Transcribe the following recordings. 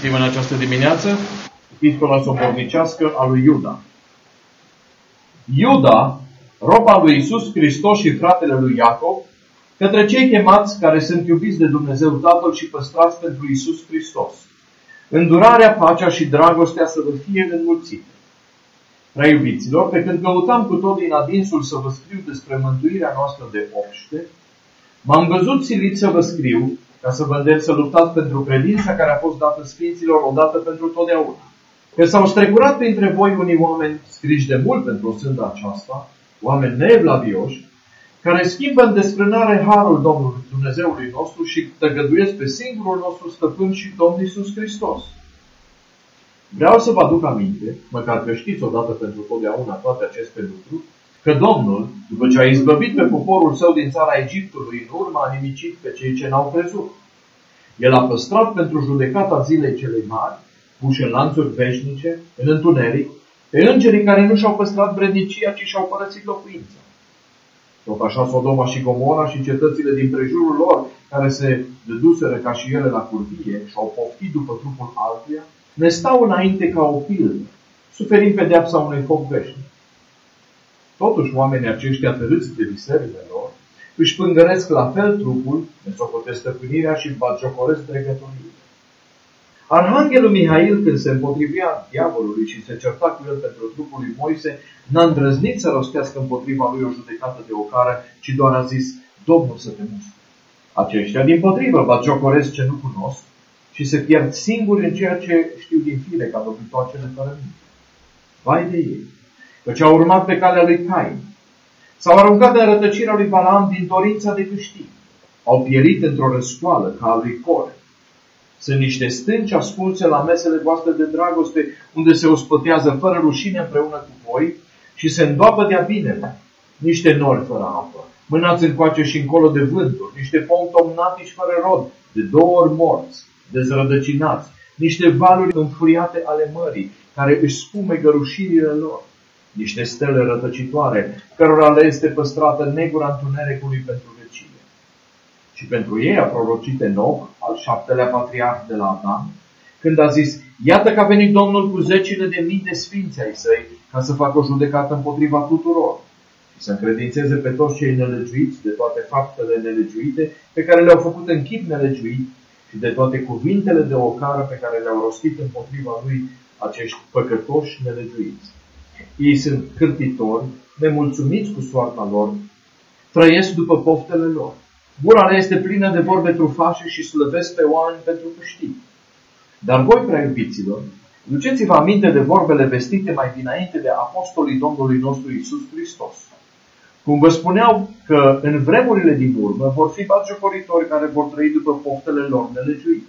Citim în această dimineață epistola sobornicească a lui Iuda. Iuda, rob al lui Iisus Hristos și fratele lui Iacov, către cei chemați care sunt iubiți de Dumnezeu Tatăl și păstrați pentru Iisus Hristos. Îndurarea, pacea și dragostea să vă fie înmulțite. Prea iubiților, pe când căutam cu tot din adinsul să vă scriu despre mântuirea noastră de obște, m-am văzut silit să vă scriu, ca să vă îndemn să luptați pentru credința care a fost dată Sfinților odată pentru totdeauna. Că s-au strecurat printre voi unii oameni scriși de mult pentru o sândă aceasta, oameni neevlavioși, care schimbă în desfrânare harul Domnului Dumnezeului nostru și tăgăduiesc pe singurul nostru stăpân și Domnul Iisus Hristos. Vreau să vă aduc aminte, măcar că știți odată pentru totdeauna toate aceste lucruri, că Domnul, după ce a izbăvit pe poporul său din țara Egiptului, în urmă a nimicit pe cei ce n-au crezut. El a păstrat pentru judecata zilei celei mari, puși în lanțuri veșnice, în întuneric, pe îngerii care nu și-au păstrat vrednicia, ci și-au părăsit locuința. Tot așa Sodoma și Gomora și cetățile din prejurul lor, care se dăduseră ca și ele la curvie și-au poftit după trupul altuia, ne stau înainte ca o pildă, suferind pedeapsa unui foc veșnic. Totuși, oamenii aceștia târâți de visările lor, își pângăresc la fel trupul, ne socotesc stăpânirea și batjocoresc dregătorile. Arhanghelul Mihail, când se împotrivea diavolului și se certa cu el pentru trupul lui Moise, n-a îndrăznit să rostească împotriva lui o judecată de ocară, ci doar a zis: Domnul să te mustre. Aceștia, dimpotrivă, batjocoresc ce nu cunosc și se pierd singuri în ceea ce știu din fire, ca dobitoacele fără minte. Vai de ei! Căci au urmat pe calea lui Cain. S-au aruncat în rătăcirea lui Balaam din dorința de câștig. Au pierit într-o răscoală ca a lui Core. Sunt niște stânci ascunse la mesele voastre de dragoste, unde se ospătează fără rușine împreună cu voi și se îndoapă de-a binele. Niște nori fără apă, mânați încoace și încolo de vânturi, niște pomi tomnatici fără rod, de 2 ori morți, dezrădăcinați, niște valuri înfuriate ale mării, care își spume gărușirile lor. Niște stele rătăcitoare, cărora le este păstrată negura întunericului pentru vecie. Și pentru ei a prorocit Enoch, al 7-lea patriarh de la Adam, când a zis: Iată că a venit Domnul cu 10.000 de sfinți ai săi, ca să facă o judecată împotriva tuturor și să încredințeze pe toți cei nelegiuiți de toate faptele nelegiuite pe care le-au făcut în chip nelegiuit și de toate cuvintele de ocară pe care le-au rostit împotriva lui acești păcătoși nelegiuiți. Ei sunt cârtitori, nemulțumiți cu soarta lor, trăiesc după poftele lor. Gura le este plină de vorbe trufașe și slăvesc pe oameni pentru câștig. Dar voi, prea iubiților, duceți-vă aminte de vorbele vestite mai dinainte de apostolii Domnului nostru Iisus Hristos. Cum vă spuneau că în vremurile din urmă vor fi batjocoritori care vor trăi după poftele lor nelegiuite.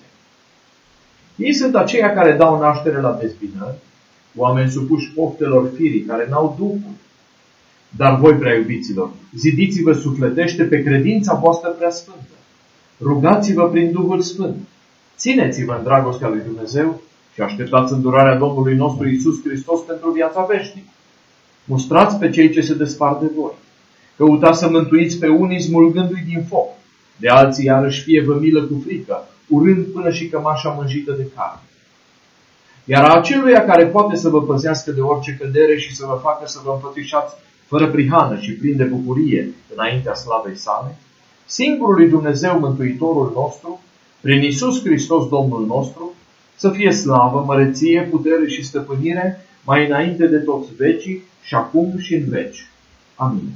Ei sunt aceia care dau naștere la dezbinări, oameni supuși poftelor firii, care n-au Duhul. Dar voi, prea iubiților, zidiți-vă sufletește pe credința voastră prea sfântă. Rugați-vă prin Duhul Sfânt. Țineți-vă în dragostea lui Dumnezeu și așteptați îndurarea Domnului nostru Iisus Hristos pentru viața veșnică. Mustrați pe cei ce se despart de voi. Căutați să mântuiți pe unii smulgându-i din foc. De alții iarăși fie vă milă cu frică, urând până și cămașa mânjită de carne. Iar aceluia care poate să vă păzească de orice cădere și să vă facă să vă înfățișați fără prihană și plin de bucurie înaintea slavei sale, singurului Dumnezeu Mântuitorul nostru, prin Iisus Hristos Domnul nostru, să fie slavă, măreție, putere și stăpânire mai înainte de toți vecii și acum și în veci. Amin.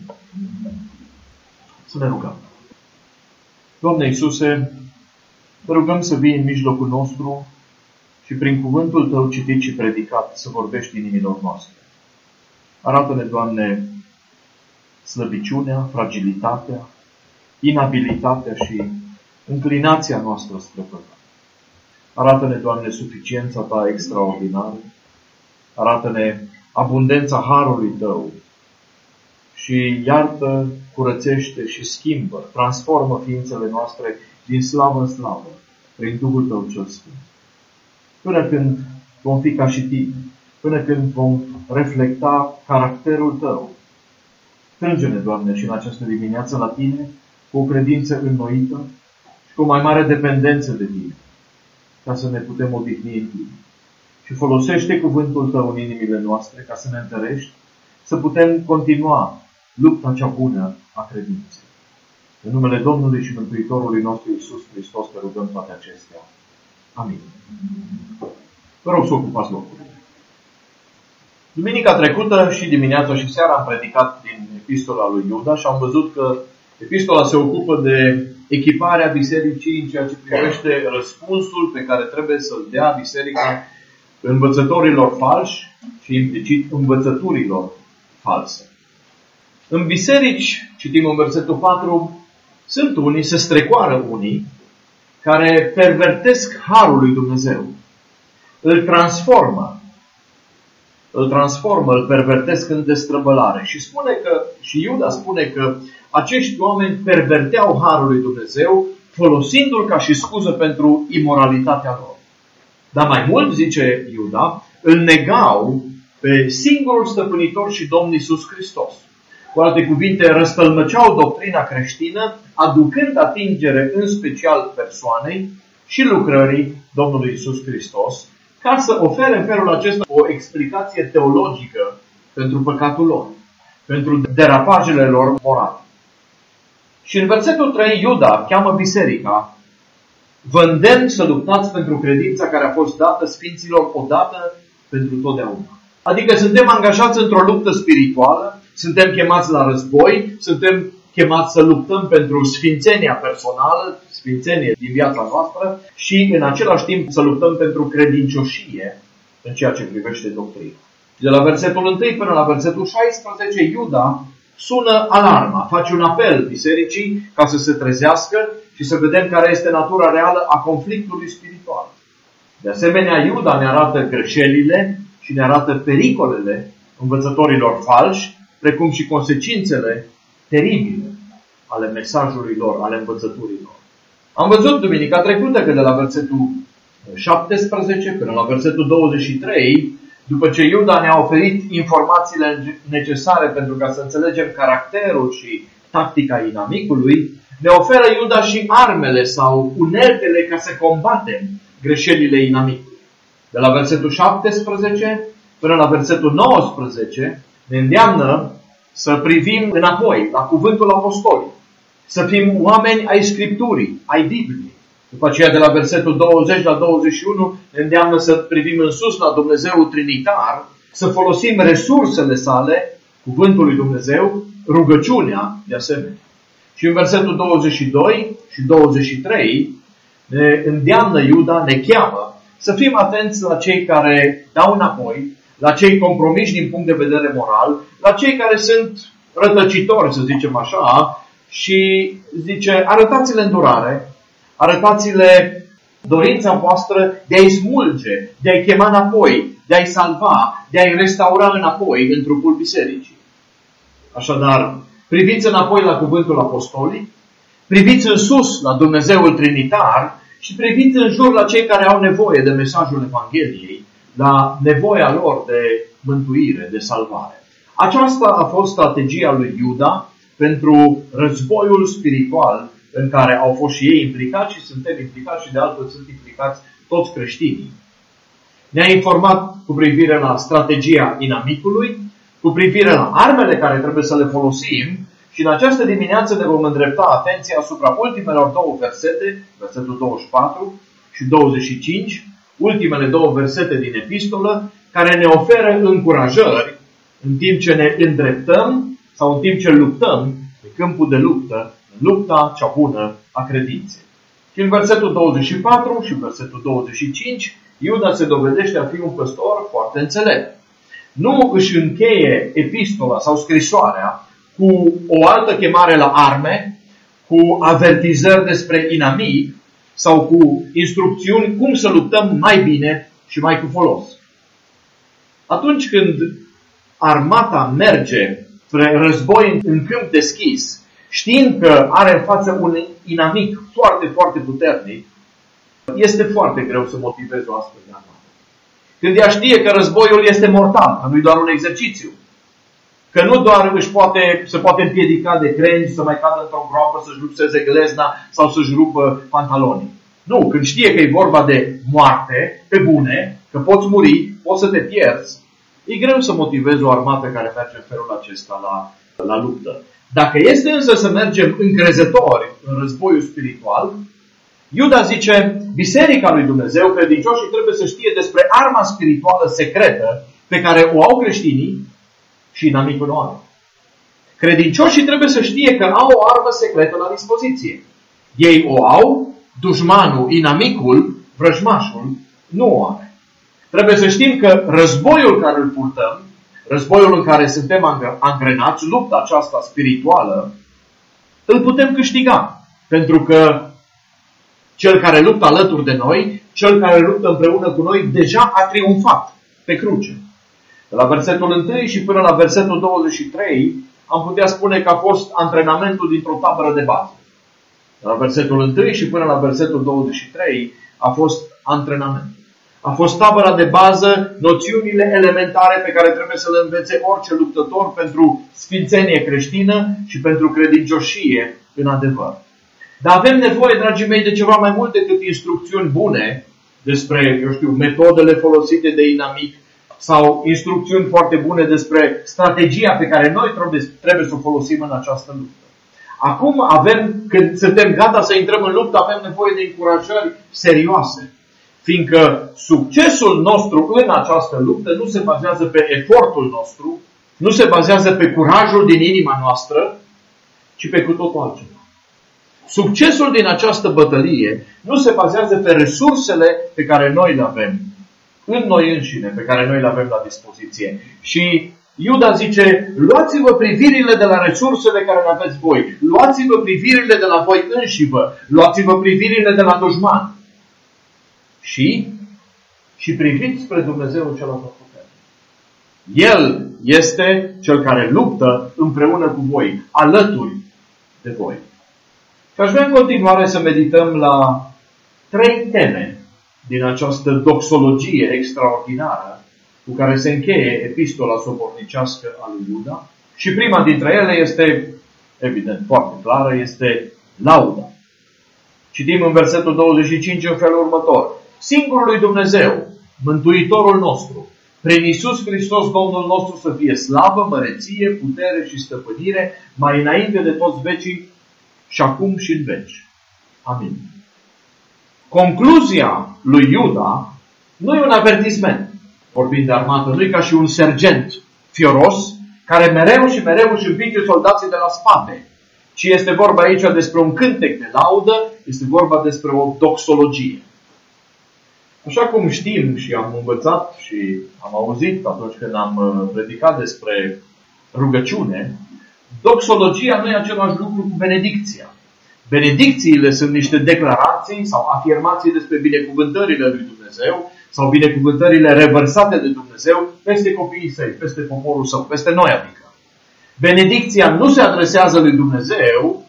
Să ne rugăm. Doamne Iisuse, te rugăm să vii în mijlocul nostru și prin cuvântul Tău citit și predicat să vorbești inimilor noastre. Arată-ne, Doamne, slăbiciunea, fragilitatea, inabilitatea și înclinația noastră spre păcat. Arată-ne, Doamne, suficiența Ta extraordinară. Arată-ne abundența harului Tău și iartă, curățește și schimbă, transformă ființele noastre din slavă în slavă, prin Duhul Tău cel Sfânt. Până când vom fi ca și Tine, până când vom reflecta caracterul Tău. Strânge-ne, Doamne, și în această dimineață la Tine, cu o credință înnoită și cu o mai mare dependență de Tine, ca să ne putem odihni în tine. Și folosește cuvântul tău în inimile noastre ca să ne întărești, să putem continua lupta cea bună a credinței. În numele Domnului și Mântuitorului nostru Iisus Hristos te rugăm toate acestea. Amin. Vă rog să ocupați locurile. Duminica trecută și dimineața și seara am predicat din epistola lui Iuda și am văzut că epistola se ocupă de echiparea bisericii în ceea ce privește răspunsul pe care trebuie să-l dea biserica învățătorilor falși și implicit învățăturilor false. În biserici, citim în versetul 4, sunt unii, se strecoară unii, care pervertesc harul lui Dumnezeu. Îl transformă, îl pervertesc în destrăbălare. Și Iuda spune că acești oameni perverteau harul lui Dumnezeu, folosindu-l ca și scuză pentru imoralitatea lor. Dar mai mult, zice Iuda, îl negau pe singurul stăpânitor și Domn Iisus Hristos. Cu alte cuvinte, răstălmăceau doctrina creștină, aducând atingere în special persoanei și lucrării Domnului Iisus Hristos, ca să ofere în felul acesta o explicație teologică pentru păcatul lor, pentru derapajele lor morale. Și în versetul 3, Iuda cheamă biserica: vă îndemn să luptați pentru credința care a fost dată sfinților odată pentru totdeauna. Adică suntem angajați într-o luptă spirituală, suntem chemați la război, suntem chemați să luptăm pentru sfințenia personală, sfințenie din viața noastră și în același timp să luptăm pentru credincioșie în ceea ce privește doctrina. De la versetul 1 până la versetul 16, Iuda sună alarma, face un apel bisericii ca să se trezească și să vedem care este natura reală a conflictului spiritual. De asemenea, Iuda ne arată greșelile și ne arată pericolele învățătorilor falși, precum și consecințele teribile ale mesajului lor, ale învățăturii lor. Am văzut duminica trecută că de la versetul 17 până la versetul 23, după ce Iuda ne-a oferit informațiile necesare pentru ca să înțelegem caracterul și tactica inamicului, ne oferă Iuda și armele sau uneltele ca să combatem greșelile inamicului. De la versetul 17 până la versetul 19 ne îndeamnă să privim înapoi la cuvântul apostolic, să fim oameni ai Scripturii, ai Bibliei. După aceea, de la versetul 20 la 21, ne îndeamnă să privim în sus la Dumnezeu Trinitar, să folosim resursele sale, cuvântul lui Dumnezeu, rugăciunea de asemenea. Și în versetul 22 și 23 ne îndeamnă Iuda, ne cheamă să fim atenți la cei care dau înapoi, la cei compromiși din punct de vedere moral, la cei care sunt rătăcitori, să zicem așa, și zice, arătați-le îndurare, arătați-le dorința voastră de a-i smulge, de a-i chema înapoi, de a-i salva, de a-i restaura înapoi în trupul bisericii. Așadar, priviți înapoi la cuvântul apostolic, priviți în sus la Dumnezeul Trinitar și priviți în jur la cei care au nevoie de mesajul Evangheliei, la nevoia lor de mântuire, de salvare. Aceasta a fost strategia lui Iuda pentru războiul spiritual în care au fost și ei implicați și suntem implicați și de altfel sunt implicați toți creștinii. Ne-a informat cu privire la strategia inamicului, cu privire la armele care trebuie să le folosim și în această dimineață ne vom îndrepta atenția asupra ultimelor două versete, versetul 24 și 25, ultimele două versete din epistolă, care ne oferă încurajări în timp ce ne îndreptăm sau în timp ce luptăm pe câmpul de luptă, în lupta cea bună a credinței. Și în versetul 24 și versetul 25, Iuda se dovedește a fi un păstor foarte înțelept. Nu își încheie epistola sau scrisoarea cu o altă chemare la arme, cu avertizări despre inamic sau cu instrucțiuni cum să luptăm mai bine și mai cu folos. Atunci când armata merge spre război în câmp deschis, știind că are în față un inamic foarte, foarte puternic, este foarte greu să motiveze o astfel de armată. Când ea știe că războiul este mortal, că nu e doar un exercițiu, că nu doar se poate împiedica de crengi, să mai cadă într-o groapă, să-și lupseze glezna sau să-și rupă pantalonii. Nu, când știe că e vorba de moarte, pe bune, că poți muri, poți să te pierzi, e greu să motivezi o armată care merge în felul acesta la luptă. Dacă este însă să mergem încrezători în războiul spiritual, Iuda zice, Biserica lui Dumnezeu, credincioșii trebuie să știe despre arma spirituală secretă pe care o au creștinii și inamicul o are. Credincioșii trebuie să știe că au o armă secretă la dispoziție. Ei o au, dușmanul, inamicul, vrăjmașul, nu o are. Trebuie să știm că războiul care îl purtăm, războiul în care suntem angrenați, lupta aceasta spirituală, îl putem câștiga. Pentru că cel care luptă alături de noi, cel care luptă împreună cu noi, deja a triumfat pe cruce. De la versetul 1 și până la versetul 23, am putea spune că a fost antrenamentul dintr-o tabără de bază. De la versetul 1 și până la versetul 23 a fost antrenament. A fost tabăra de bază, noțiunile elementare pe care trebuie să le învețe orice luptător pentru sfințenie creștină și pentru credincioșie în adevăr. Dar avem nevoie, dragii mei, de ceva mai mult decât instrucțiuni bune despre, metodele folosite de inamic sau instrucțiuni foarte bune despre strategia pe care noi trebuie să o folosim în această luptă. Acum când suntem gata să intrăm în luptă, avem nevoie de încurajări serioase. Fiindcă succesul nostru în această luptă nu se bazează pe efortul nostru, nu se bazează pe curajul din inima noastră, ci pe cu totul altceva. Succesul din această bătălie nu se bazează pe resursele pe care noi le avem în noi înșine, pe care noi le avem la dispoziție. Și Iuda zice, luați-vă privirile de la resursele care le aveți voi, luați-vă privirile de la voi înșivă, luați-vă privirile de la dușman. Și priviți spre Dumnezeu cel atotputernic. El este cel care luptă împreună cu voi, alături de voi. Și aș vrea în continuare să medităm la 3 teme din această doxologie extraordinară cu care se încheie epistola sobornicească a lui Iuda. Și prima dintre ele este, evident, foarte clară, este lauda. Citim în versetul 25 în felul următor. Singurul lui Dumnezeu, Mântuitorul nostru, prin Iisus Hristos, Domnul nostru, să fie slavă, măreție, putere și stăpânire, mai înainte de toți vecii și acum și în veci. Amin. Concluzia lui Iuda nu e un avertisment, vorbind de armată, nu e ca și un sergent fioros, care mereu și mereu își împinge soldații de la spate, ci este vorba aici despre un cântec de laudă, este vorba despre o doxologie. Așa cum știm și am învățat și am auzit atunci când am predicat despre rugăciune, doxologia nu e același lucru cu benedicția. Benedicțiile sunt niște declarații sau afirmații despre binecuvântările lui Dumnezeu sau binecuvântările revărsate de Dumnezeu peste copiii săi, peste poporul său, peste noi adică. Benedicția nu se adresează lui Dumnezeu,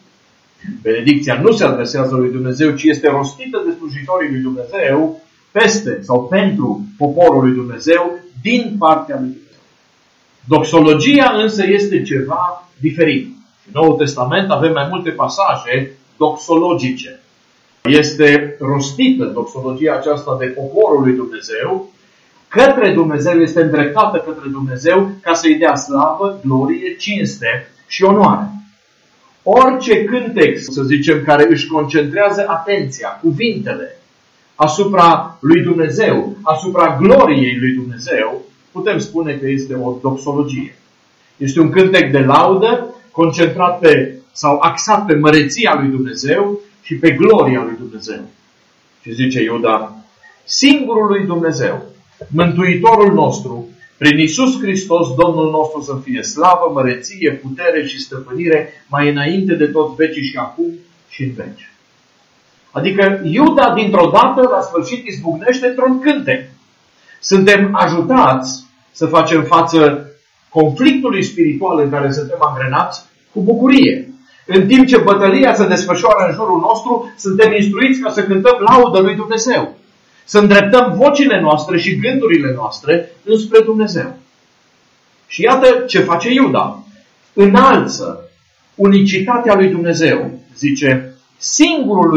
ci este rostită de slujitorii lui Dumnezeu peste sau pentru poporul lui Dumnezeu din partea lui Dumnezeu. Doxologia însă este ceva diferit. În Noul Testament avem mai multe pasaje doxologice. Este rostită doxologia aceasta de poporul lui Dumnezeu, către Dumnezeu, este îndreptată către Dumnezeu ca să-i dea slavă, glorie, cinste și onoare. Orice cântec, să zicem, care își concentrează atenția, cuvintele, asupra lui Dumnezeu, asupra gloriei lui Dumnezeu, putem spune că este o doxologie. Este un cântec de laudă concentrat pe sau axat pe măreția lui Dumnezeu și pe gloria lui Dumnezeu. Și zice Iuda, singurul lui Dumnezeu, Mântuitorul nostru, prin Iisus Hristos, Domnul nostru, să fie slavă, măreție, putere și stăpânire mai înainte de toți vecii și acum și în veci. Adică Iuda dintr-o dată la sfârșit izbucnește într-un cântec. Suntem ajutați să facem față conflictului spiritual în care suntem angrenați cu bucurie. În timp ce bătălia se desfășoară în jurul nostru, suntem instruiți ca să cântăm laudă lui Dumnezeu. Să îndreptăm vocile noastre și gândurile noastre înspre Dumnezeu. Și iată ce face Iuda. Înalță unicitatea lui Dumnezeu. Zice, singurului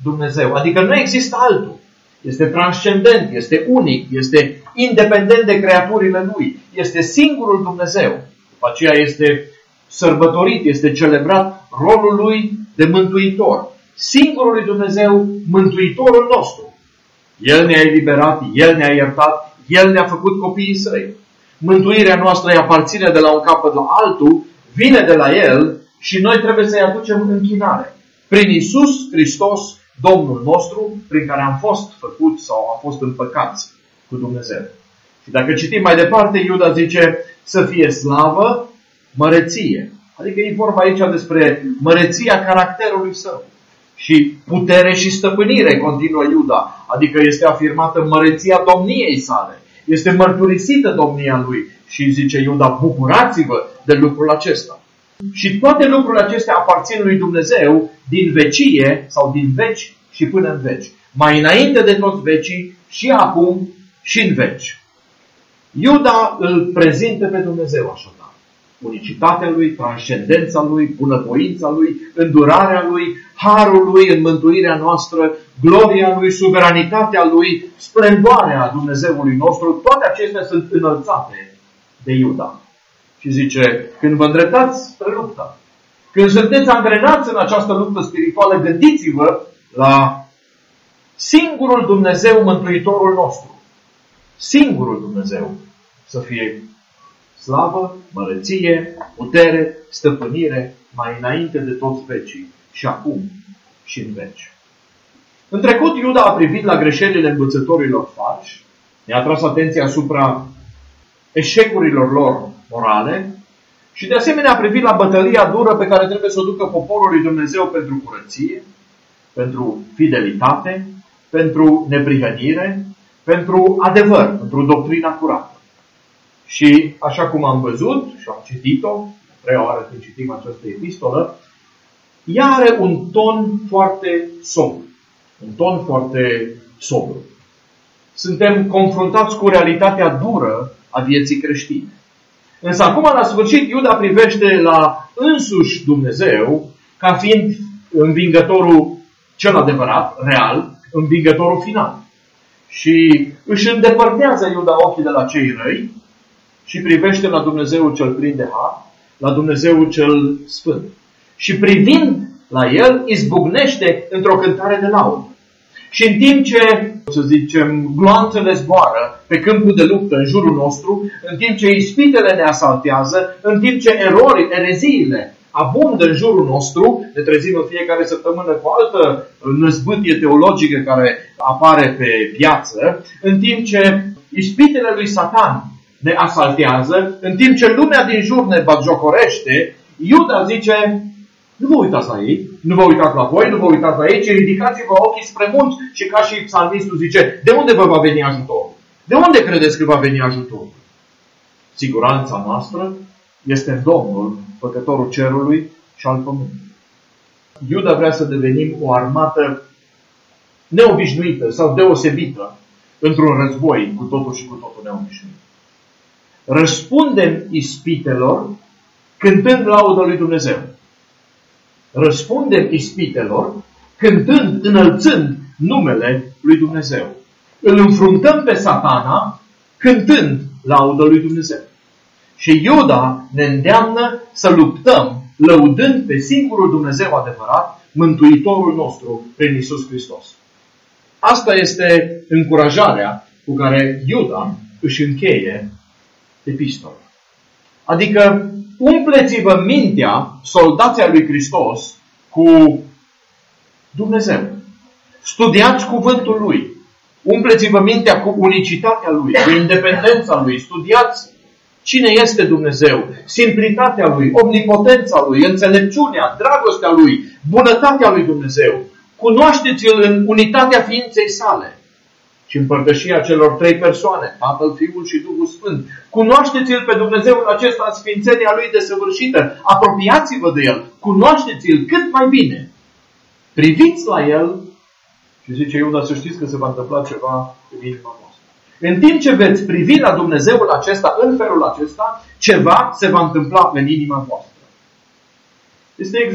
Dumnezeu. Adică nu există altul. Este transcendent, este unic, este independent de creaturile Lui. Este singurul Dumnezeu. După aceea este sărbătorit, este celebrat rolul Lui de mântuitor. Singurul Dumnezeu, mântuitorul nostru. El ne-a eliberat, El ne-a iertat, El ne-a făcut copiii Săi. Mântuirea noastră îi aparține de la un capăt la altul, vine de la El și noi trebuie să-i aducem închinare. Prin Iisus Hristos, Domnul nostru, prin care am fost făcuți sau am fost împăcați cu Dumnezeu. Și dacă citim mai departe, Iuda zice să fie slavă, măreție. Adică e vorba aici despre măreția caracterului Său. Și putere și stăpânire, continuă Iuda. Adică este afirmată măreția domniei Sale. Este mărturisită domnia Lui. Și zice Iuda, bucurați-vă de lucrul acesta. Și toate lucrurile acestea aparțin lui Dumnezeu din vecie sau din veci și până în veci. Mai înainte de toți vecii și acum și în veci. Iuda îl prezintă pe Dumnezeu așadar. Unicitatea Lui, transcendența Lui, bunăvoința Lui, îndurarea Lui, harul Lui în mântuirea noastră, gloria Lui, suveranitatea Lui, splendoarea Dumnezeului nostru, toate acestea sunt înălțate de Iuda. Și zice, când vă îndreptați spre luptă, când sunteți angrenați în această luptă spirituală, gândiți-vă la singurul Dumnezeu, Mântuitorul nostru. Singurul Dumnezeu să fie slavă, măreție, putere, stăpânire, mai înainte de toți vecii și acum și în veci. În trecut, Iuda a privit la greșelile învățătorilor falși, ne-a tras atenția asupra eșecurilor lor morale și de asemenea a privit la bătălia dură pe care trebuie să o ducă poporul lui Dumnezeu pentru curăție, pentru fidelitate, pentru neprihănire, pentru adevăr, pentru doctrina curată. Și așa cum am văzut și am citit-o, a treia oară când citim această epistolă, ea are un ton foarte sobru. Un ton foarte sobru. Suntem confruntați cu realitatea dură a vieții creștine. Însă acum, la sfârșit, Iuda privește la însuși Dumnezeu ca fiind învingătorul cel adevărat, real, învingătorul final. Și își îndepărtează Iuda ochii de la cei răi și privește la Dumnezeu cel plin de har, la Dumnezeu cel sfânt. Și privind la El, izbucnește într-o cântare de laudă. Și în timp ce, să zicem, gloanțele zboară pe câmpul de luptă în jurul nostru, în timp ce ispitele ne asaltează, în timp ce ereziile abundă în jurul nostru, ne trezim în fiecare săptămână cu altă năzbâtie teologică care apare pe piață, în timp ce ispitele lui Satan ne asaltează, în timp ce lumea din jur ne batjocorește, Iuda zice, nu vă uitați la ei, nu vă uitați la voi, nu vă uitați la ei, ci ridicați-vă ochii spre munți. Și ca și psalmistul zice, de unde vă va veni ajutorul? De unde credeți că va veni ajutorul? Siguranța noastră este în Domnul, Făcătorul cerului și al pământului. Iuda vrea să devenim o armată neobișnuită sau deosebită într-un război cu totul și cu totul neobișnuit. Răspundem ispitelor cântând laudă lui Dumnezeu. Răspundem ispitelor cântând, înălțând numele lui Dumnezeu. Îl înfruntăm pe Satana cântând laudă lui Dumnezeu. Și Iuda ne îndeamnă să luptăm lăudând pe singurul Dumnezeu adevărat, Mântuitorul nostru prin Iisus Hristos. Asta este încurajarea cu care Iuda își încheie epistola. Adică umpleți-vă mintea, soldații lui Hristos, cu Dumnezeu. Studiați cuvântul Lui. Umpleți-vă mintea cu unicitatea Lui, cu independența Lui. Studiați cine este Dumnezeu, simplitatea Lui, omnipotența Lui, înțelepciunea, dragostea Lui, bunătatea Lui Dumnezeu. Cunoașteți-L în unitatea ființei Sale și împărtășia celor trei persoane, Tatăl, Fiul și Duhul Sfânt. Cunoașteți-L pe Dumnezeul acesta în sfințenia Lui desăvârșită. Apropiați-vă de El. Cunoașteți-L cât mai bine. Priviți la El și zice Iuda, să știți că se va întâmpla ceva în inima voastră. În timp ce veți privi la Dumnezeul acesta în felul acesta, ceva se va întâmpla în inima voastră. Este exact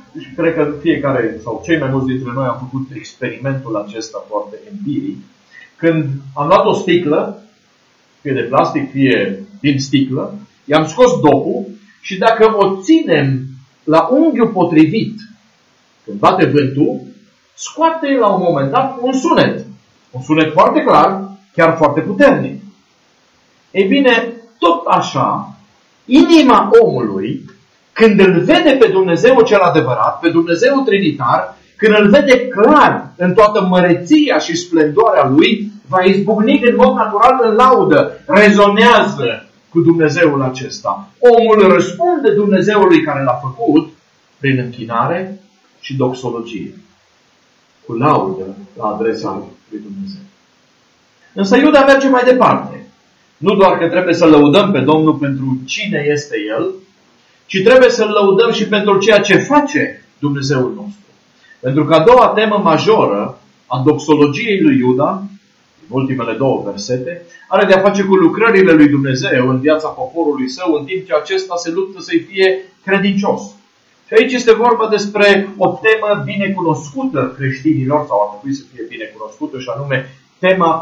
și cred că fiecare sau cei mai mulți dintre noi am făcut experimentul acesta foarte empiric, când am luat o sticlă, fie de plastic, fie din sticlă, i-am scos dopul și dacă o ținem la unghiul potrivit, când bate vântul, scoate la un moment dat un sunet. Un sunet foarte clar, chiar foarte puternic. Ei bine, tot așa, inima omului, când îl vede pe Dumnezeu cel adevărat, pe Dumnezeu Trinitar, când îl vede clar în toată măreția și splendoarea Lui, va izbucni în mod natural în laudă, rezonează cu Dumnezeul acesta. Omul răspunde Dumnezeului care l-a făcut prin închinare și doxologie, cu laudă la adresa lui Dumnezeu. Însă Iuda merge mai departe. Nu doar că trebuie să lăudăm pe Domnul pentru cine este El, ci trebuie să-L lăudăm și pentru ceea ce face Dumnezeul nostru. Pentru că a doua temă majoră a doxologiei lui Iuda, în ultimele două versete, are de a face cu lucrările lui Dumnezeu în viața poporului său, în timp ce acesta se luptă să-i fie credincios. Și aici este vorba despre o temă bine cunoscută creștinilor, sau ar trebui să fie bine cunoscută, și anume tema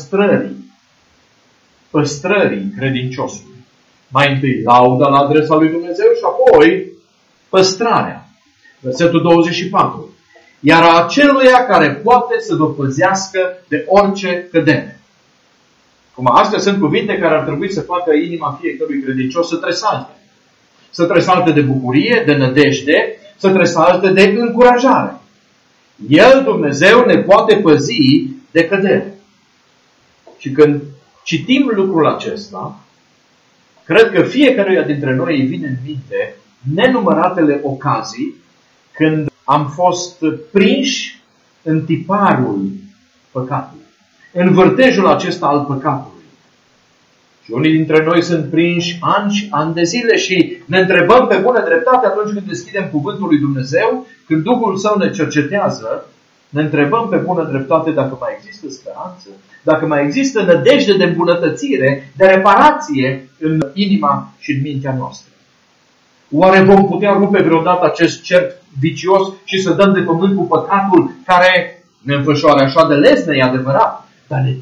păstrării credinciosului. Mai întâi lauda la adresa lui Dumnezeu și apoi păstrarea. Versetul 24. Iar aceluia care poate să vă păzească de orice cădere. Acum, astea sunt cuvinte care ar trebui să facă inima fiecărui credincios să tresalte. Să tresalte de bucurie, de nădejde, să tresalte de încurajare. El, Dumnezeu, ne poate păzi de cădere. Și când citim lucrul acesta, cred că fiecăruia dintre noi îi vine în minte nenumăratele ocazii când am fost prinși în tiparul păcatului, în vârtejul acesta al păcatului. Și unii dintre noi sunt prinși ani și ani de zile și ne întrebăm pe bună dreptate atunci când deschidem cuvântul lui Dumnezeu, când Duhul Său ne cercetează, ne întrebăm pe bună dreptate dacă mai există speranță, dacă mai există nădejde de îmbunătățire, de reparație în inima și în mintea noastră. Oare vom putea rupe vreodată acest cerc vicios și să dăm de pământ cu păcatul care ne înfășoară așa de lesne, e adevărat, dar ne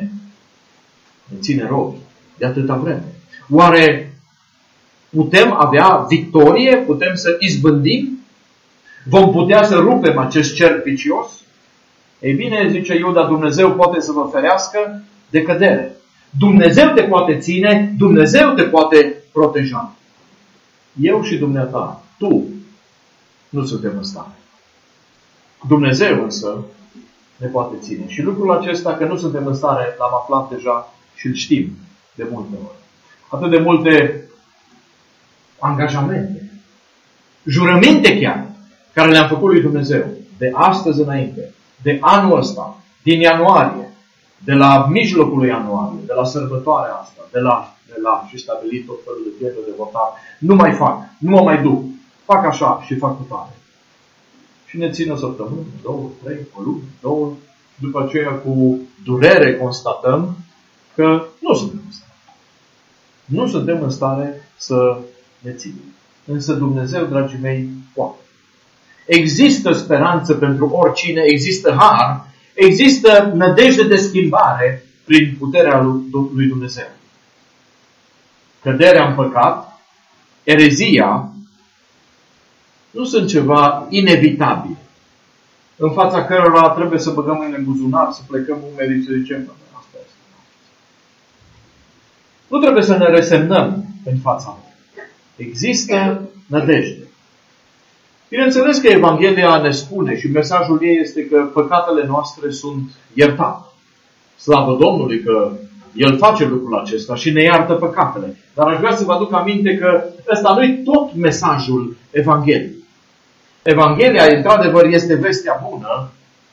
ține robi de atâta vreme? Oare putem avea victorie? Putem să izbândim? Vom putea să rupem acest cerc vicios? Ei bine, zice Iuda, Dumnezeu poate să vă ferească de cădere. Dumnezeu te poate ține, Dumnezeu te poate proteja. Eu și dumneata, tu, nu suntem în stare. Dumnezeu însă ne poate ține. Și lucrul acesta, că nu suntem în stare, l-am aflat deja și îl știm de multe ori. Atât de multe angajamente, jurăminte chiar, care le-am făcut lui Dumnezeu de astăzi înainte, de anul ăsta, din ianuarie, de la mijlocul lui ianuarie, de la sărbătoarea asta, de la și stabilit tot felul de pietre de votare. Nu mai fac, nu mă mai duc. Fac așa și fac cu tare. Și ne țin o săptămână, 2, 3, o lună, 2. După aceea cu durere constatăm că nu suntem în stare. Nu suntem în stare să ne ținem. Însă Dumnezeu, dragii mei, poate. Există speranță pentru oricine, există har, există nădejde de schimbare prin puterea lui Dumnezeu. Căderea în păcat, erezia, nu sunt ceva inevitabil, în fața cărora trebuie să băgăm mâinile în buzunar, să plecăm umerii și să zicem, asta este. Nu trebuie să ne resemnăm în fața lor. Există nădejde. Bineînțeles că Evanghelia ne spune și mesajul ei este că păcatele noastre sunt iertate. Slavă Domnului că El face lucrul acesta și ne iartă păcatele. Dar aș vrea să vă aduc aminte că ăsta nu-i tot mesajul Evangheliei. Evanghelia, într-adevăr, este vestea bună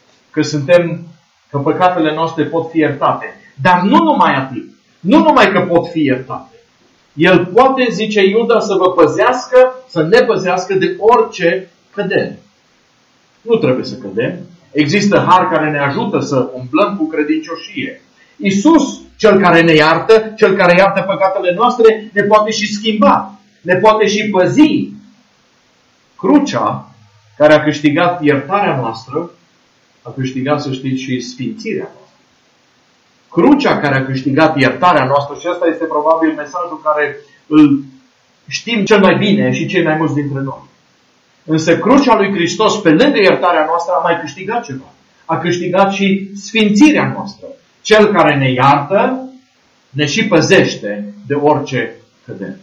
că păcatele noastre pot fi iertate. Dar nu numai atât. Nu numai că pot fi iertate. El poate, zice Iuda, să vă păzească, să ne păzească de orice cădere. Nu trebuie să cădem. Există har care ne ajută să umblăm cu credincioșie. Iisus, Cel care ne iartă, Cel care iartă păcatele noastre, ne poate și schimba. Ne poate și păzi. Crucea care a câștigat iertarea noastră, a câștigat, să știți, și sfințirea noastră. Crucea care a câștigat iertarea noastră, și asta este probabil mesajul care îl știm cel mai bine și cei mai mulți dintre noi. Însă crucea lui Hristos, pe lângă iertarea noastră, a mai câștigat ceva. A câștigat și sfințirea noastră. Cel care ne iartă, ne și păzește de orice cădere.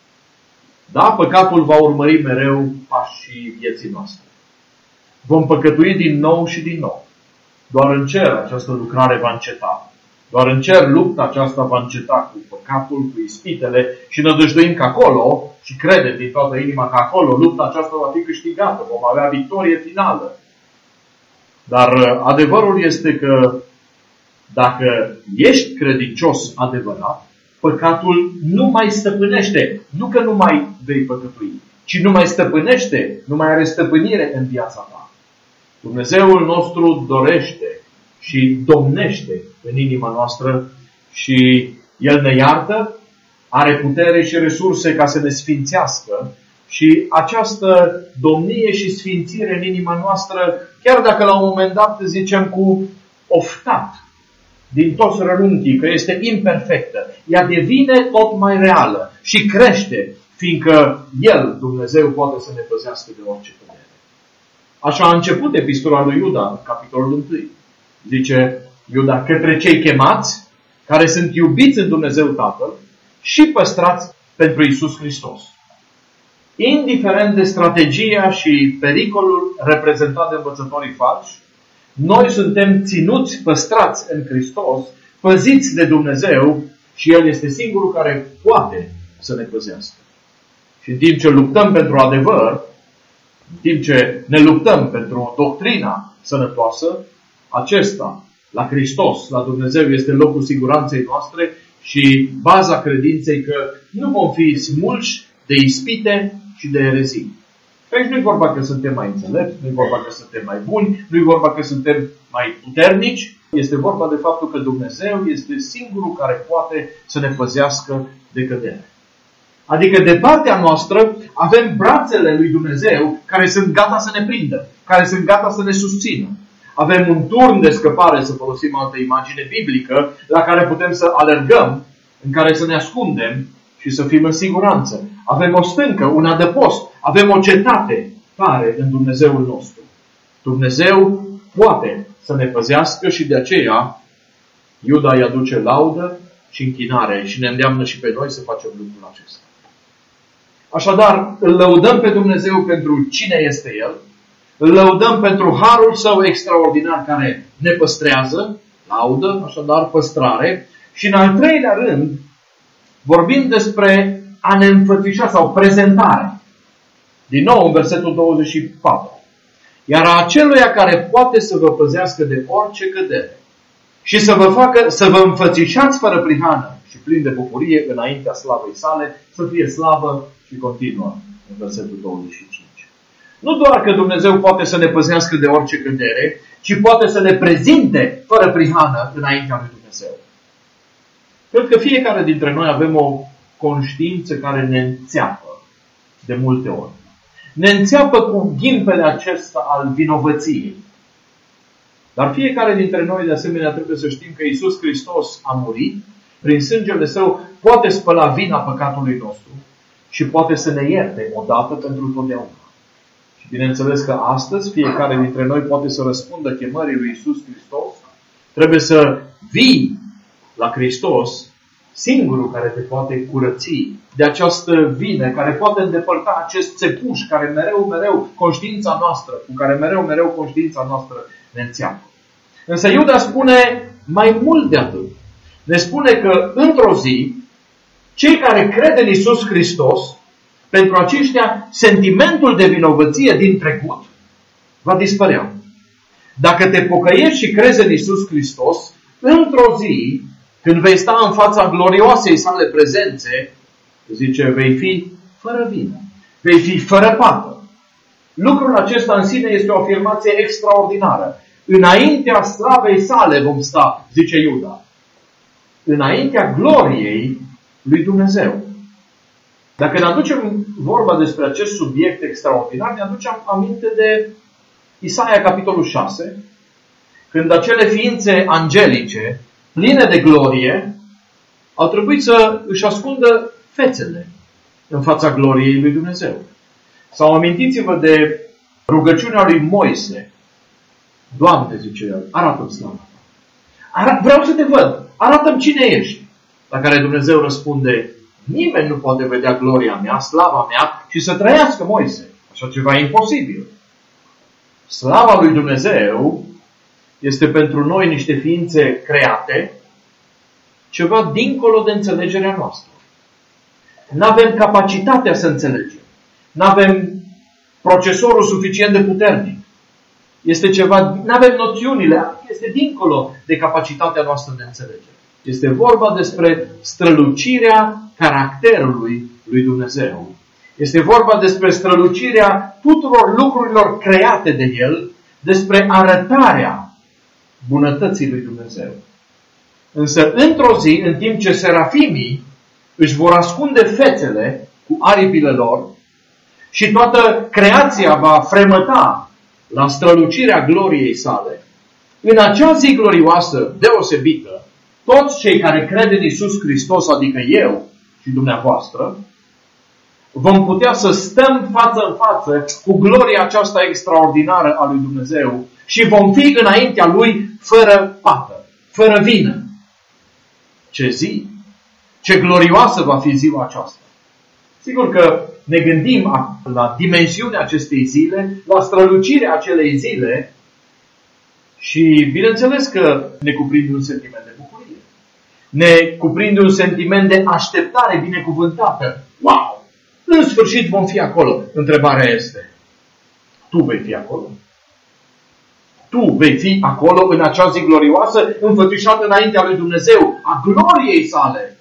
Da, păcatul va urmări mereu pașii vieții noastre. Vom păcătui din nou și din nou. Doar în cer această lucrare va înceta. Doar în cer lupta aceasta va înceta cu păcatul, cu ispitele și nădăjduim că acolo, și credem din toată inima că acolo lupta aceasta va fi câștigată. Vom avea victorie finală. Dar adevărul este că dacă ești credincios adevărat, păcatul nu mai stăpânește. Nu că nu mai vei păcătui, ci nu mai stăpânește, nu mai are stăpânire în viața ta. Dumnezeul nostru dorește și domnește în inima noastră și El ne iartă, are putere și resurse ca să ne sfințească și această domnie și sfințire în inima noastră, chiar dacă la un moment dat zicem cu oftat din toți rărunchii că este imperfectă, ea devine tot mai reală și crește, fiindcă El, Dumnezeu, poate să ne păzească de orice cădere. Așa a început epistola lui Iuda, în capitolul 1. Zice Iuda, către cei chemați, care sunt iubiți în Dumnezeu Tatăl și păstrați pentru Iisus Hristos. Indiferent de strategia și pericolul reprezentat de învățătorii falși, noi suntem ținuți, păstrați în Hristos, păziți de Dumnezeu și El este singurul care poate să ne păzească. Și în timp ce luptăm pentru adevăr, în timp ce ne luptăm pentru doctrina sănătoasă, acesta, la Hristos, la Dumnezeu, este locul siguranței noastre și baza credinței că nu vom fi smulși de ispite și de erezii. Și aici nu-i vorba că suntem mai înțelepți, nu-i vorba că suntem mai buni, nu-i vorba că suntem mai puternici. Este vorba de faptul că Dumnezeu este singurul care poate să ne păzească de cădere. Adică de partea noastră avem brațele lui Dumnezeu care sunt gata să ne prindă, care sunt gata să ne susțină. Avem un turn de scăpare, să folosim altă imagine biblică, la care putem să alergăm, în care să ne ascundem și să fim în siguranță. Avem o stâncă, un adăpost, avem o cetate tare în Dumnezeul nostru. Dumnezeu poate să ne păzească și de aceea Iuda îi aduce laudă și închinare și ne îndeamnă și pe noi să facem lucrul acesta. Așadar, îl lăudăm pe Dumnezeu pentru cine este El, îl lăudăm pentru harul Său extraordinar care ne păstrează, laudă, așadar păstrare, și în al treilea rând vorbim despre a ne înfățișa sau prezentare. Din nou în versetul 24. Iar a aceluia care poate să vă păzească de orice cădere și să vă facă să vă înfățișați fără prihană și plin de bucurie înaintea slavei sale, să fie slavă și continuă în versetul 25. Nu doar că Dumnezeu poate să ne păzească de orice cădere, ci poate să ne prezinte fără prihană înaintea lui Dumnezeu. Cred că fiecare dintre noi avem o conștiință care ne înțeapă de multe ori. Ne înțeapă cu ghimpele acesta al vinovăției. Dar fiecare dintre noi, de asemenea, trebuie să știm că Iisus Hristos a murit, prin sângele Său poate spăla vina păcatului nostru și poate să ne ierte odată pentru totdeauna. Și bineînțeles că astăzi fiecare dintre noi poate să răspundă chemării lui Iisus Hristos. Trebuie să vii la Hristos, singurul care te poate curăți de această vină, care poate îndepărta acest țepuș care mereu conștiința noastră, cu care mereu conștiința noastră ne înțeapă. Însă Iuda spune mai mult de atât. Ne spune că într-o zi, cei care cred în Iisus Hristos, pentru aceștia, sentimentul de vinovăție din trecut va dispărea. Dacă te pocăiești și crezi în Iisus Hristos, într-o zi, când vei sta în fața glorioasei sale prezențe, zice, vei fi fără vină, vei fi fără pată. Lucrul acesta în sine este o afirmație extraordinară. Înaintea slavei sale vom sta, zice Iuda. Înaintea gloriei lui Dumnezeu. Dacă ne aducem vorba despre acest subiect extraordinar, ne aducem aminte de Isaia, capitolul 6, când acele ființe angelice, pline de glorie, au trebuit să își ascundă fețele în fața gloriei lui Dumnezeu. Sau amintiți-vă de rugăciunea lui Moise. Doamne, zice el, arată-mi slava ta. Vreau să te văd, arată-mi cine ești. La care Dumnezeu răspunde, nimeni nu poate vedea gloria mea, slava mea și să trăiască Moise. Așa ceva e imposibil. Slava lui Dumnezeu este pentru noi niște ființe create, ceva dincolo de înțelegerea noastră. Nu avem capacitatea să înțelegem. Nu avem procesorul suficient de puternic. Este ceva, nu avem noțiunile, este dincolo de capacitatea noastră de înțelegere. Este vorba despre strălucirea caracterului lui Dumnezeu. Este vorba despre strălucirea tuturor lucrurilor create de El, despre arătarea bunătății lui Dumnezeu. Însă, într-o zi, în timp ce serafimii își vor ascunde fețele cu aripile lor și toată creația va fremăta la strălucirea gloriei sale, în acea zi glorioasă, deosebită, toți cei care cred în Iisus Hristos, adică eu și dumneavoastră, vom putea să stăm față în față cu gloria aceasta extraordinară a lui Dumnezeu și vom fi înaintea Lui fără pată, fără vină. Ce zi! Ce glorioasă va fi ziua aceasta! Sigur că ne gândim la dimensiunea acestei zile, la strălucirea acelei zile și bineînțeles că ne cuprinde un sentiment de bucurie. Ne cuprinde un sentiment de așteptare binecuvântată. Wow! În sfârșit vom fi acolo. Întrebarea este, tu vei fi acolo? Tu vei fi acolo în acea zi glorioasă, înfățișată înaintea lui Dumnezeu, a gloriei sale.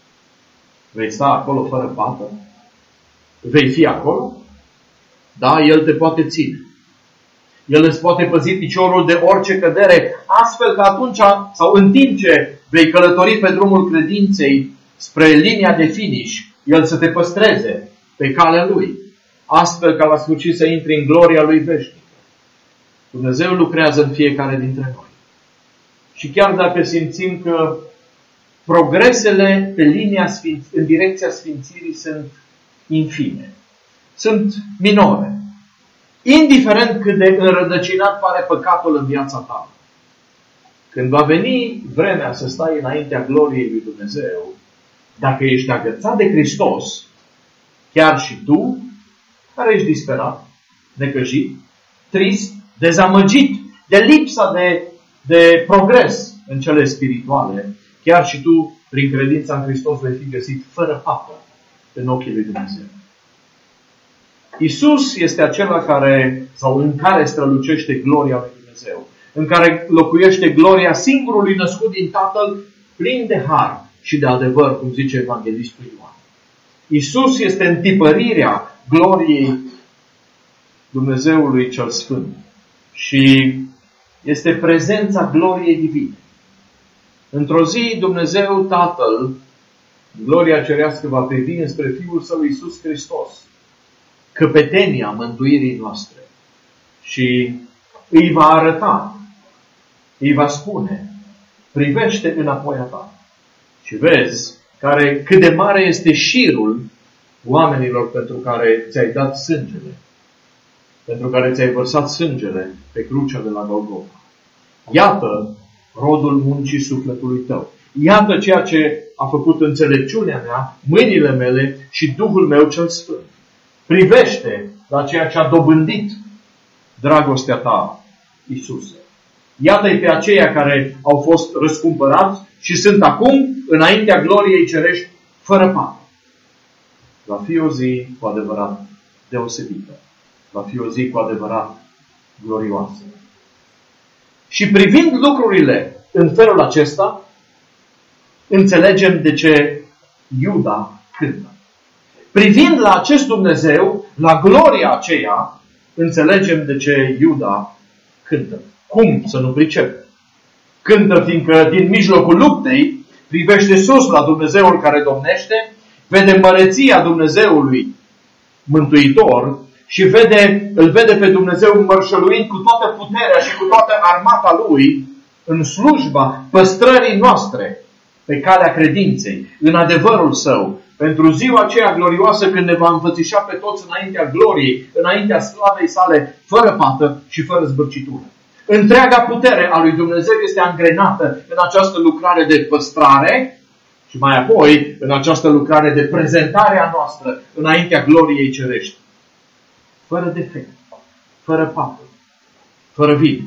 Vei sta acolo fără pată? Vei fi acolo? Da, El te poate ține. El îți poate păzi piciorul de orice cădere, astfel că atunci, sau în timp ce vei călători pe drumul credinței spre linia de finish, El să te păstreze pe calea Lui, astfel ca la sfârșit să intri în gloria Lui veșnică. Dumnezeu lucrează în fiecare dintre noi. Și chiar dacă simțim că progresele pe în direcția sfințirii sunt infime, sunt minore, indiferent cât de înrădăcinat pare păcatul în viața ta, când va veni vremea să stai înaintea gloriei lui Dumnezeu, dacă ești agățat de Hristos, chiar și tu, care ești disperat, necăjit, trist, dezamăgit de lipsa de progres în cele spirituale, chiar și tu, prin credința în Hristos, vei fi găsit fără pată în ochii lui Dumnezeu. Iisus este acela în care strălucește gloria lui Dumnezeu, în care locuiește gloria singurului născut din Tatăl, plin de har și de adevăr, cum zice Evanghelistul Ioan. Iisus este întipărirea gloriei Dumnezeului cel Sfânt și este prezența gloriei divine. Într-o zi Dumnezeu Tatăl, gloria cerească, va privi înspre Fiul Său Iisus Hristos, căpetenia mântuirii noastre, și îi va arăta, îi va spune, privește înapoi a ta și vezi cât de mare este șirul oamenilor pentru care ți-ai dat sângele, pentru care ți-ai vărsat sângele pe crucea de la Golgota. Iată rodul muncii sufletului tău. Iată ceea ce a făcut înțelepciunea mea, mâinile mele și Duhul meu cel Sfânt. Privește la ceea ce a dobândit dragostea ta, Iisuse. Iată-i pe aceia care au fost răscumpărați și sunt acum înaintea gloriei cerești fără pată. Va fi o zi cu adevărat deosebită. Va fi o zi cu adevărat glorioasă. Și privind lucrurile în felul acesta, înțelegem de ce Iuda cântă. Privind la acest Dumnezeu, la gloria aceea, înțelegem de ce Iuda cântă. Cum să nu pricep? Cântă fiindcă din mijlocul luptei privește sus la Dumnezeul care domnește, vede măreția Dumnezeului Mântuitor și îl vede pe Dumnezeu mărșăluind cu toată puterea și cu toată armata Lui în slujba păstrării noastre pe calea credinței, în adevărul Său, pentru ziua aceea glorioasă când ne va înfățișa pe toți înaintea gloriei, înaintea slavei Sale, fără pată și fără zbârcitură. Întreaga putere a lui Dumnezeu este angrenată în această lucrare de păstrare și mai apoi în această lucrare de prezentare a noastră înaintea gloriei cerești. Fără defect, fără pată, fără vin.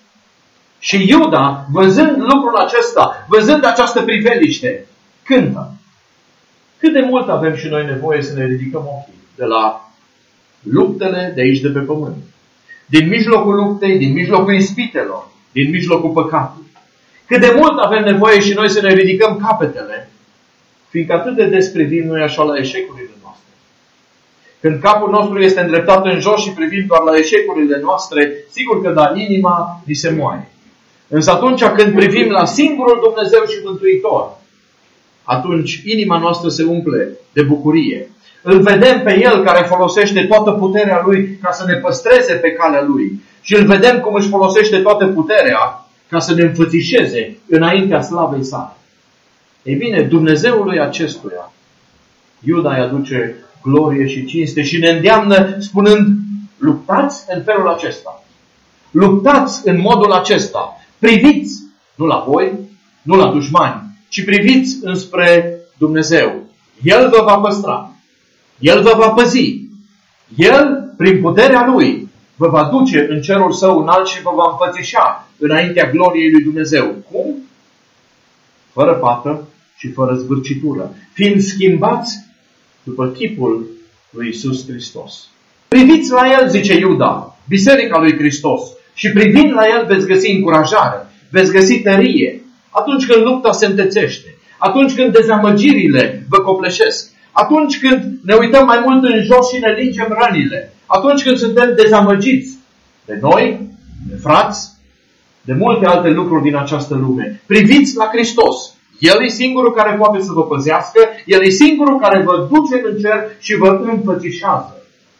Și Iuda, văzând lucrul acesta, văzând această priveliște, cântă. Cât de mult avem și noi nevoie să ne ridicăm ochii de la luptele de aici de pe pământ. Din mijlocul luptei, din mijlocul ispitelor, din mijlocul păcatului. Cât de mult avem nevoie și noi să ne ridicăm capetele, fiindcă atât de des privim noi așa la eșecurile noastre. Când capul nostru este îndreptat în jos și privim doar la eșecurile noastre, sigur că inima ni se moaie. Însă atunci când privim la singurul Dumnezeu și Mântuitor, atunci inima noastră se umple de bucurie. Îl vedem pe El care folosește toată puterea Lui ca să ne păstreze pe calea Lui. Și îl vedem cum își folosește toată puterea ca să ne înfățișeze înaintea slavei Sale. Ei bine, Dumnezeului acestuia, Iuda îi aduce glorie și cinste și ne îndeamnă spunând, luptați în felul acesta. Luptați în modul acesta. Priviți, nu la voi, nu la dușmani, ci priviți înspre Dumnezeu. El vă va păstra. El vă va păzi. El, prin puterea Lui, vă va duce în cerul Său înalt și vă va înfățișa înaintea gloriei lui Dumnezeu. Cum? Fără pată și fără zvârcitură, fiind schimbați după chipul lui Iisus Hristos. Priviți la El, zice Iuda, Biserica lui Hristos, și privind la El veți găsi încurajare, veți găsi tărie, atunci când lupta se întețește, atunci când dezamăgirile vă copleșesc, atunci când ne uităm mai mult în jos și ne lingem rănile, atunci când suntem dezamăgiți de noi, de frați, de multe alte lucruri din această lume. Priviți la Hristos. El e singurul care poate să vă păzească, El e singurul care vă duce în cer și vă înfățișează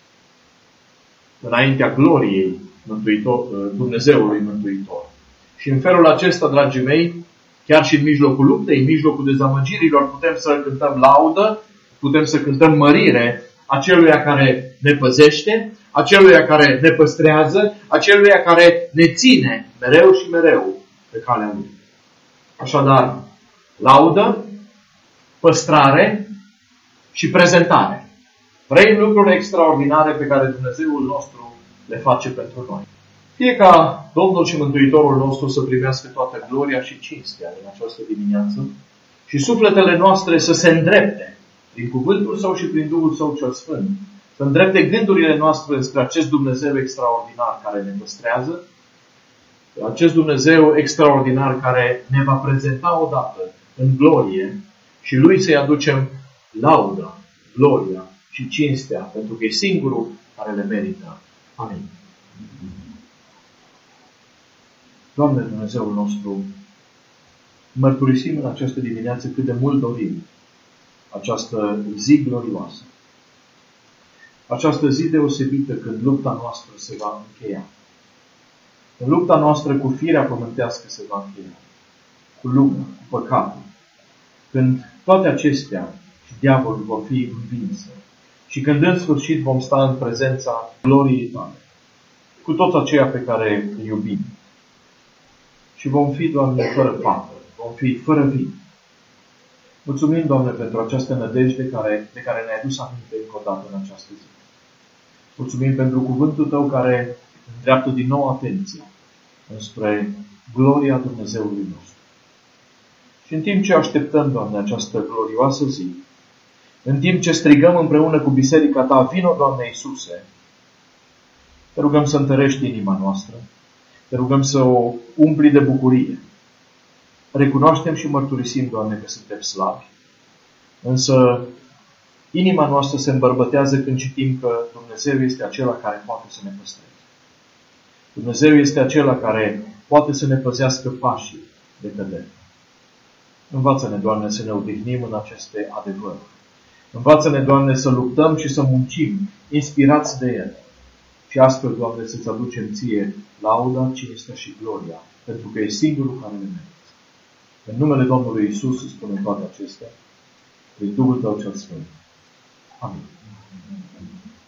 înaintea gloriei Dumnezeului Mântuitor. Și în felul acesta, dragii mei, chiar și în mijlocul luptei, în mijlocul dezamăgirilor, putem să cântăm laudă, putem să cântăm mărire aceluia care ne păzește, aceluia care ne păstrează, aceluia care ne ține mereu și mereu pe calea Lui. Așadar, laudă, păstrare și prezentare. 3 lucruri extraordinare pe care Dumnezeul nostru le face pentru noi. Fie ca Domnul și Mântuitorul nostru să primească toată gloria și cinstea în această dimineață și sufletele noastre să se îndrepte prin cuvântul Său și prin Duhul Său cel Sfânt, să îndrepte gândurile noastre spre acest Dumnezeu extraordinar care ne păstrează, acest Dumnezeu extraordinar care ne va prezenta odată în glorie și Lui să-i aducem lauda, gloria și cinstea, pentru că e singurul care le merită. Amin. Doamne Dumnezeul nostru, mărturisim în această dimineață cât de mult dorim această zi glorioasă. Această zi deosebită când lupta noastră se va încheia. Când lupta noastră cu firea pământească se va încheia. Cu lumea, cu păcatul. Când toate acestea și diavolul vor fi învinse. Și când în sfârșit vom sta în prezența gloriei Tale. Cu toți aceia pe care îi iubim. Și vom fi, Doamne, fără pată. Vom fi fără vin. Mulțumim, Doamne, pentru această nădejde de care ne-ai adus aminte încă o dată în această zi. Mulțumim pentru cuvântul Tău care îndreaptă din nou atenția înspre gloria Dumnezeului nostru. Și în timp ce așteptăm, Doamne, această glorioasă zi, în timp ce strigăm împreună cu biserica Ta, vino, Doamne Iisuse, Te rugăm să întărești inima noastră, Te rugăm să o umpli de bucurie. Recunoaștem și mărturisim, Doamne, că suntem slabi, însă inima noastră se îmbărbătează când citim că Dumnezeu este acela care poate să ne păstreze. Dumnezeu este acela care poate să ne păzească pașii de cădere. Învață-ne, Doamne, să ne odihnim în aceste adevăruri. Învață-ne, Doamne, să luptăm și să muncim, inspirați de El. Și astfel, Doamne, să-ți aducem Ție lauda, cinstea și gloria, pentru că e singurul care le merită. În numele Domnului Iisus îți spunem toate acestea, prin Duhul Tău cel Sfânt. Amin.